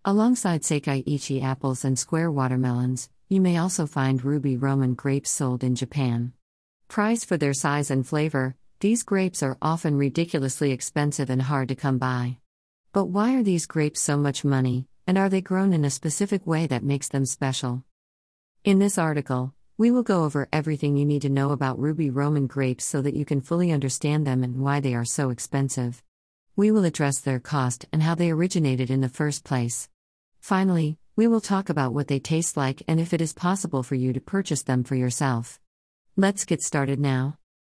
Alongside Sekai-ichi apples and square watermelons, you may also find ruby Roman grapes sold in Japan. Prized for their size and flavor, these grapes are often ridiculously expensive and hard to come by. But why are these grapes so much money, and are they grown in a specific way that makes them special? In this article, we will go over everything you need to know about ruby Roman grapes so that you can fully understand them and why they are so expensive. We will address their cost and how they originated in the first place. Finally, we will talk about what they taste like and if it is possible for you to purchase them for yourself. Let's get started now.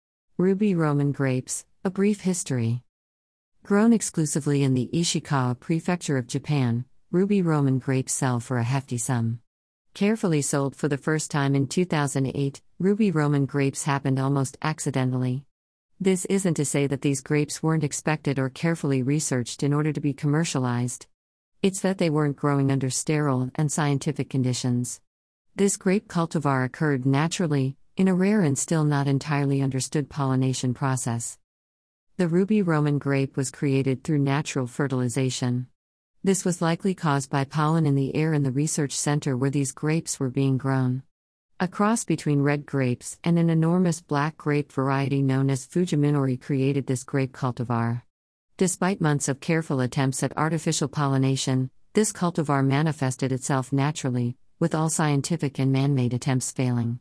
Ruby Roman grapes, a brief history. Grown exclusively in the Ishikawa prefecture of Japan, ruby Roman grapes sell for a hefty sum. Carefully sold for the first time in 2008, ruby Roman grapes happened almost accidentally. This isn't to say that these grapes weren't expected or carefully researched in order to be commercialized. It's that they weren't growing under sterile and scientific conditions. This grape cultivar occurred naturally, in a rare and still not entirely understood pollination process. The ruby Roman grape was created through natural fertilization. This was likely caused by pollen in the air in the research center where these grapes were being grown. A cross between red grapes and an enormous black grape variety known as Fujiminori created this grape cultivar. Despite months of careful attempts at artificial pollination, this cultivar manifested itself naturally, with all scientific and man-made attempts failing.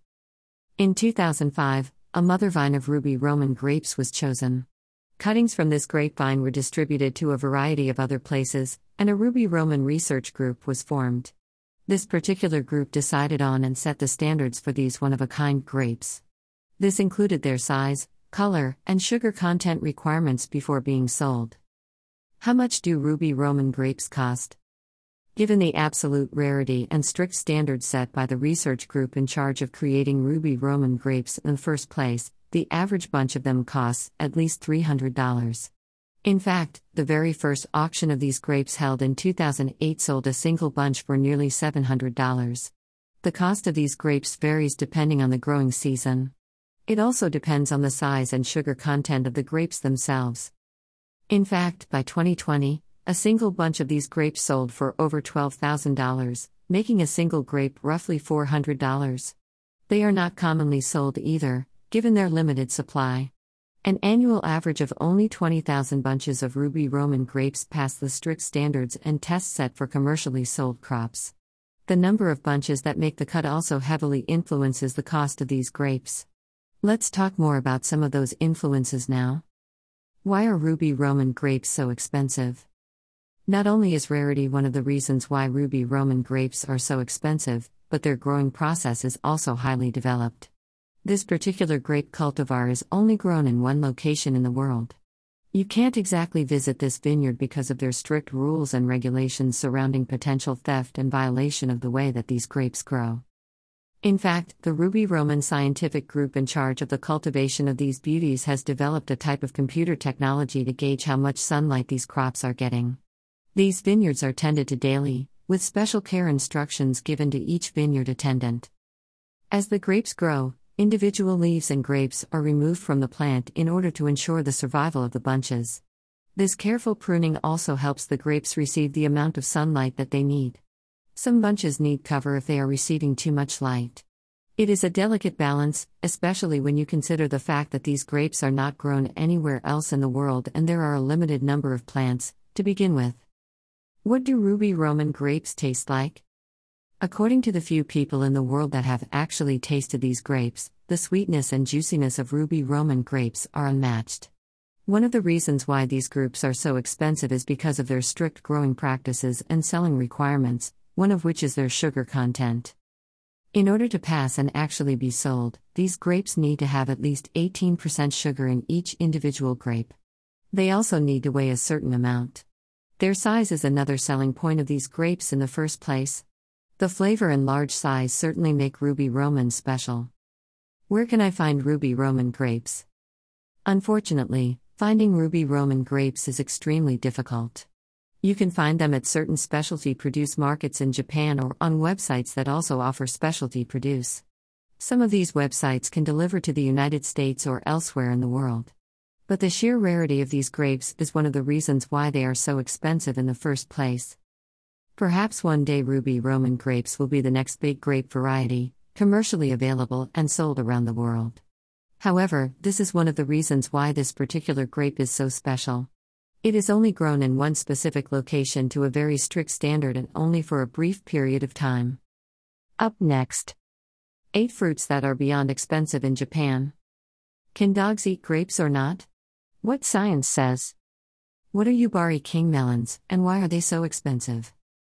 In 2005, a mother vine of ruby Roman grapes was chosen. Cuttings from this grapevine were distributed to a variety of other places, and a ruby Roman research group was formed. This particular group decided on and set the standards for these one-of-a-kind grapes. This included their size, color, and sugar content requirements before being sold. How much do ruby Roman grapes cost? Given the absolute rarity and strict standards set by the research group in charge of creating ruby Roman grapes in the first place, the average bunch of them costs at least $300. In fact, the very first auction of these grapes held in 2008 sold a single bunch for nearly $700. The cost of these grapes varies depending on the growing season. It also depends on the size and sugar content of the grapes themselves. In fact, by 2020, a single bunch of these grapes sold for over $12,000, making a single grape roughly $400. They are not commonly sold either, given their limited supply. An annual average of only 20,000 bunches of ruby Roman grapes pass the strict standards and tests set for commercially sold crops. The number of bunches that make the cut also heavily influences the cost of these grapes. Let's talk more about some of those influences now. Why are ruby Roman grapes so expensive? Not only is rarity one of the reasons why ruby Roman grapes are so expensive, but their growing process is also highly developed. This particular grape cultivar is only grown in one location in the world. You can't exactly visit this vineyard because of their strict rules and regulations surrounding potential theft and violation of the way that these grapes grow. In fact, the ruby Roman scientific group in charge of the cultivation of these beauties has developed a type of computer technology to gauge how much sunlight these crops are getting. These vineyards are tended to daily, with special care instructions given to each vineyard attendant. As the grapes grow, individual leaves and grapes are removed from the plant in order to ensure the survival of the bunches. This careful pruning also helps the grapes receive the amount of sunlight that they need. Some bunches need cover if they are receiving too much light. It is a delicate balance, especially when you consider the fact that these grapes are not grown anywhere else in the world and there are a limited number of plants, to begin with. What do ruby Roman grapes taste like? According to the few people in the world that have actually tasted these grapes, the sweetness and juiciness of ruby Roman grapes are unmatched. One of the reasons why these grapes are so expensive is because of their strict growing practices and selling requirements, one of which is their sugar content. In order to pass and actually be sold, these grapes need to have at least 18% sugar in each individual grape. They also need to weigh a certain amount. Their size is another selling point of these grapes in the first place. The flavor and large size certainly make ruby Roman special. Where can I find ruby Roman grapes? Unfortunately, finding ruby Roman grapes is extremely difficult. You can find them at certain specialty produce markets in Japan or on websites that also offer specialty produce. Some of these websites can deliver to the United States or elsewhere in the world. But the sheer rarity of these grapes is one of the reasons why they are so expensive in the first place. Perhaps one day Ruby Roman grapes will be the next big grape variety, commercially available and sold around the world. However, this is one of the reasons why this particular grape is so special. It is only grown in one specific location to a very strict standard and only for a brief period of time. Up next, 8 fruits that are beyond expensive in Japan. Can dogs eat grapes or not? What science says. What are Yubari king melons, and why are they so expensive?